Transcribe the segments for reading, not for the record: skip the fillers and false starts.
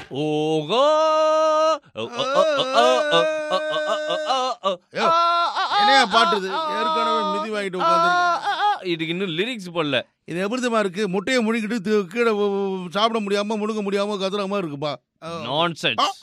ஓகோ என்னையா பாட்டுது ஏற்கனவே மிதி வாங்கிட்டு உட்காந்து இதுக்கு இன்னும் லிரிக்ஸ் போடல. இது எப்படிமா இருக்கு? முட்டையை முழுங்கிட்டு கீழே சாப்பிட முடியாம முழுங்க முடியாம கத்துற மாதிரி இருக்குப்பா. நான்சென்ஸ்.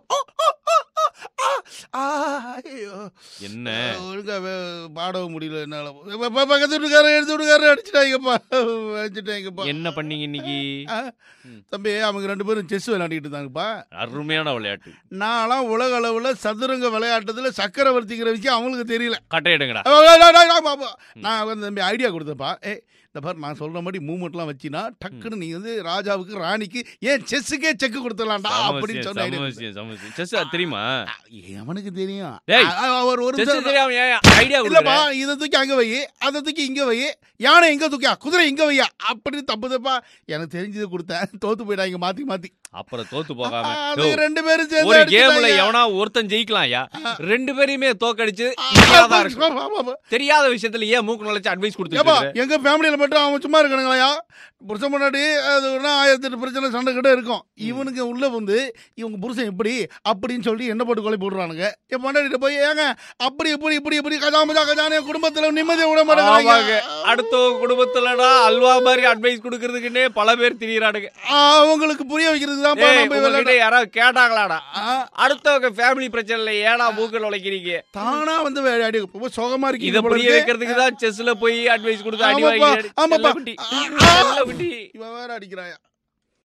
என்ன ஒழுங்கா பாடவும் முடியல என்னால. பக்கத்து வீட்டுக்காரர் எடுத்து விட்டுக்காரர் அடிச்சுட்டாங்கப்பா. என்ன பண்ணீங்க இன்னைக்கு? தம்பி அவங்க 2 பேரும் செஸ் விளையாடிட்டு இருந்தாங்கப்பா. அருமையான விளையாட்டு. நான்லாம் உலக அளவுல சதுரங்க விளையாட்டுல சக்கரவர்த்திங்கிற விஷயம் அவங்களுக்கு தெரியல. கட்டை எடுங்கடா. நான் வந்து தம்பி ஐடியா கொடுத்தப்பா. இந்த பாரு நான் சொல்ற மாதிரி மூவ்மெண்ட்லாம் வச்சினா டக்குன்னு நீ வந்து ராஜாவுக்கு ராணிக்கு ஏன் செஸ்ஸுக்கே செக் கொடுத்துடலாம்டா அப்படின்னு சொன்ன. செஸ் தெரியுமா? அவனுக்கு தெரியும். அவர் ஒரு ஐடியா இல்லப்பா, இதை தூக்கி அங்க வை, அதை தூக்கி இங்க வை, யானை எங்க தூக்கியா, குதிரை இங்க வையா அப்படின்னு தப்புதப்பா. எனக்கு தெரிஞ்சது கொடுத்தேன், தோத்து போயிட்டாங்க மாத்தி மாத்தி. அப்புறம் தோத்து போகாம 2 பேரும் ஒரு கேம்ல எவனா ஒருத்தன் ஜெயிக்கலாம்யா. 2 பேரையுமே தோக்கடிச்சு தெரியாத விஷயத்துல ஏன் மூக்கு நுழைச்சு அட்வைஸ் கொடுத்து? எங்க ஃபேமிலியில மட்டும் அவன் சும்மா இருக்கணுங்களா? புருஷன் முன்னாடி அது 1008 பிரச்சனை சண்டை கிட்ட இருக்கும். இவனுக்கு உள்ள வந்து இவங்க புருஷன் எப்படி அப்படின்னு சொல்லி என்ன போட்டு கொலை போடுறானுங்க. என் பொண்டாட்டிட்டு போய் ஏங்க அப்படி இப்படி இப்படி இப்படி கஜாமஜா கஜானே குடும்பத்துல நிம்மதியை விட மாட்டாங்க. அடுத்த குடும்பத்துலடா அல்வா மாதிரி அட்வைஸ் கொடுக்கறதுக்குன்னே பல பேர் திரியறானுங்க. அவங்களுக்கு புரிய வைக்கிறது தான். யாராவது கேட்டாங்களாடா அடுத்தவங்க ஃபேமிலி பிரச்சனைல ஏடா மூக்கல் உழைக்கிறீங்க? தானா வந்து விளையாடி சுகமா இருக்கு. இதை புரிய வைக்கிறதுக்கு தான் செஸ்ல போய் அட்வைஸ் கொடுத்து அடி வாங்கி இவன் வேற அடிக்கிறாயா?